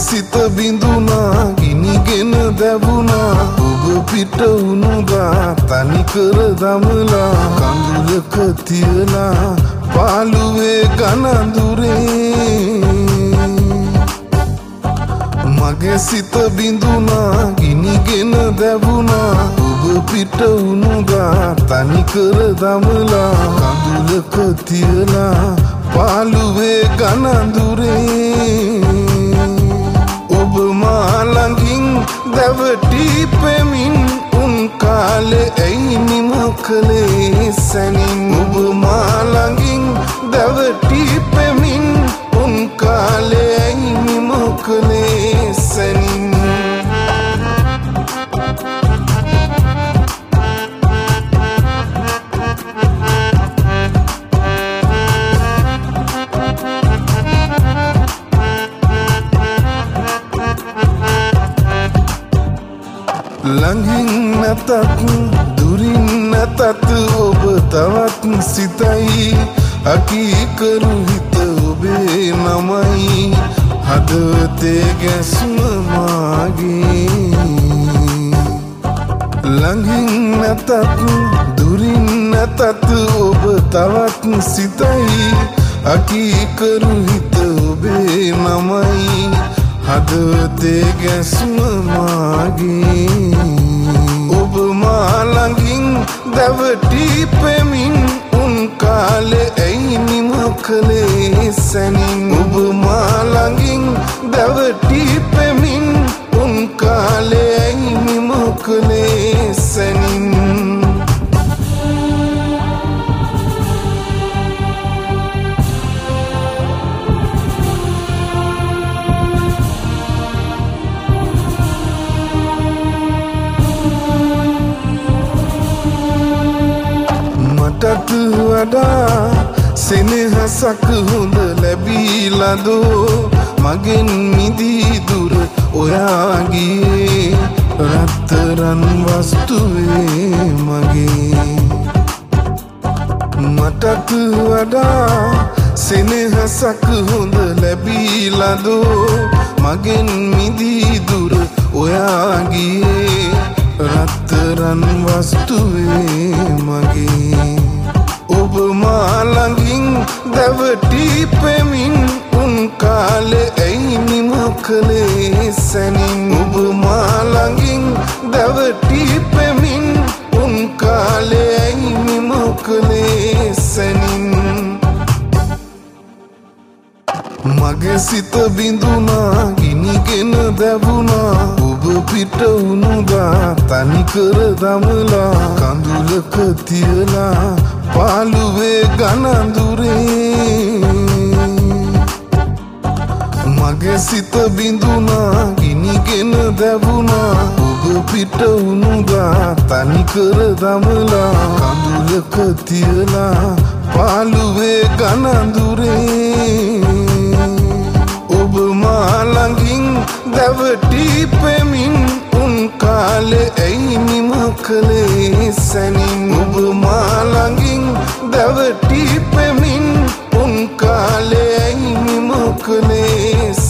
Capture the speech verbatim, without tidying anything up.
සිත බිඳුනා ගිනිගෙන දැවුනා ඔබ පිට වුණුදා තනි කර දමලා කඳුලක තියලා පාළුවේ ගනඳුරේ මගේ සිත බිඳුනා ගිනිගෙන දැවුනා ඔබ පිට වුණුදා තනි කර දමලා කඳුලක තියලා පාළුවේ ගනඳුරේ ඔබ මා ළඟින් දැවටි පෙමින් උන් කාලේ ඇයි නිම කළේ සැනින් ඔබ මා ළඟින් දැවටි පෙමින් උන් කාලේ ඇයි නිම කළේ සැනින් ළඟින් නැතත් දුරින් නැතත් ඔබ තවත් සිතයි අකීකරු හිත ඔබේ නමයි හදවතේ ගැස්ම මාගේ ළඟින් නැතත් දුරින් නැතත් ඔබ තවත් සිතයි අකීකරු හිත ඔබේ නමයි හදවතේ ගැස්ම මාගේ ඔබ මා ළඟින් දැවටි පෙමින් උන් කාලේ ඇයි නිම කළේ සැනින් ඔබ මා ළඟින් දැවටි පෙමින් උන් කාලේ ඇයි නිම කළේ සැනින් මටත් වඩා සෙනෙහසක් හොඳ ලැබීලාදෝ මගෙන් මිදී දුර ඔයා ගියේ රත්තරන් වස්තුවේ මගේ මටත් වඩා සෙනෙහසක් හොඳ ලැබීලාදෝ මගෙන් මිදී දුර ඔයා ගියේ රත්තරන් වස්තුවේ මගේ ඔබ මා ළඟින් දැවටි පෙමින් උන් කාලේ ඇයි නිම කළේ සැනින් ඔබ මා ළඟින් දැවටි පෙමින් උන් කාලේ ඇයි නිම කළේ සැනින් මගේ සිත බිඳුනා ගිනිගෙන දැවුනා ඔබ පිට වුණුදා තනි කර දමලා කඳුලක තියලා පාළුවේ ගනඳුරේ මගේ සිත බිඳුනා ගිනිගෙන දැවුනා ඔබ පිට වුණුදා තනි කර දමලා කඳුලක තියලා පාළුවේ ගනඳුරේ ඔබ මා ළඟින් දැවටි පෙමින් උන් කාලේ ඇයි නිම කළේ සැනින් ඔබ මා ළඟින් දැවටි පෙමින් උන් කාලේ ඇයි නිම කළේ